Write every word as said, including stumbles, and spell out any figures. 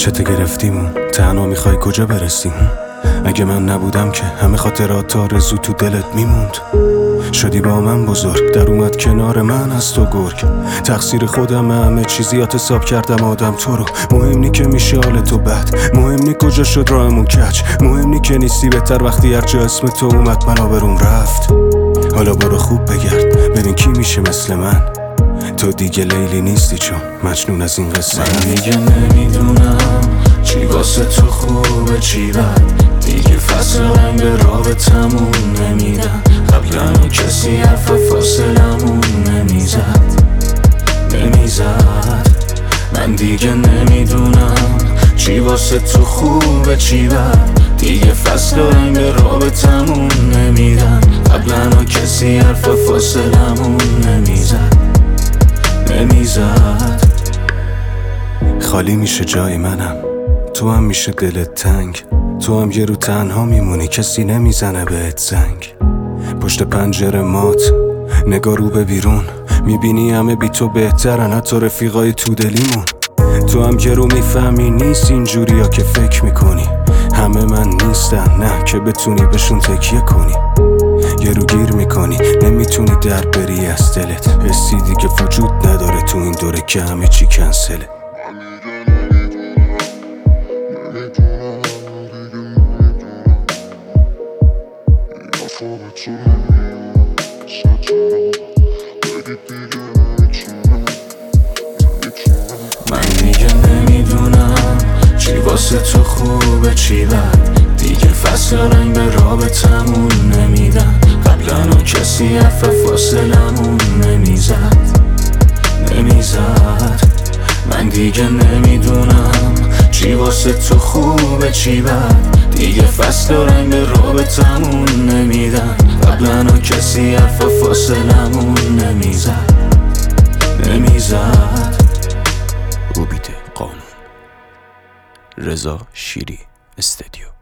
چته گرفتیمون تنها میخوای کجا برسیم؟ اگه من نبودم که همه خاطرات آرزو تو دلت میموند. شدی با من بزرگ، در اومد کنار من از تو گرگ. تقصیر خودم، همه چیزیات حساب کردم آدم تو رو. مهم نی که میشه حال تو بد، مهم نی کجا شد راهمون کج، مهم نی که نیستی بهتر وقتی هر جا اسم تو اومد من آبروم رفت. حالا برو خوب بگرد ببین کی میشه مثل من. تو دیگه لیلی نیستی چون مجنون از این قصه. من دیگه نمیدونم چی واسه تو خوبه چی بد، دیگه فصل رنگ به رابطمون نمیدن. قبلا کسی حرف فاصلمون نمیزد نمیزد من دیگه نمیدونم چی واسه تو خوبه چی بد، دیگه فصل رنگ به رابطمون نمیدن. قبلا کسی حرف فاصلمون نمیزد نمیزد خالی میشه جای منم، تو هم میشه دلت تنگ. تو هم یه رو تنها میمونی، کسی نمیزنه بهت زنگ. پشت پنجره مات نگاه رو به بیرون، میبینی همه بی تو بهترن، حتی رفیقای تو دلیمون. تو هم یه رو میفهمی نیست اینجوری ها که فکر میکنی. همه من نیستن نه که بتونی بهشون تکیه کنی. یه رو گیر میکنی نمیتونی در بری از دلت، حسی دیگه وجود نداره تو این دوره که همه چی کنسله. من دیگه نمیدونم چی واسه تو خوبه چی بد، دیگه فصل رنگ به رابطمون نمیدن. قبلا کسی حرف فاصلمون نمیزد نمیزد من دیگه نمیدونم چی واسه تو خوبه چی بد، دیگه فصل رنگ به رابطمون نمیدن. قبلا کسی حرف فاصلمون نمیزد نمیزد اوبیده قانون، رضا شیری استدیو.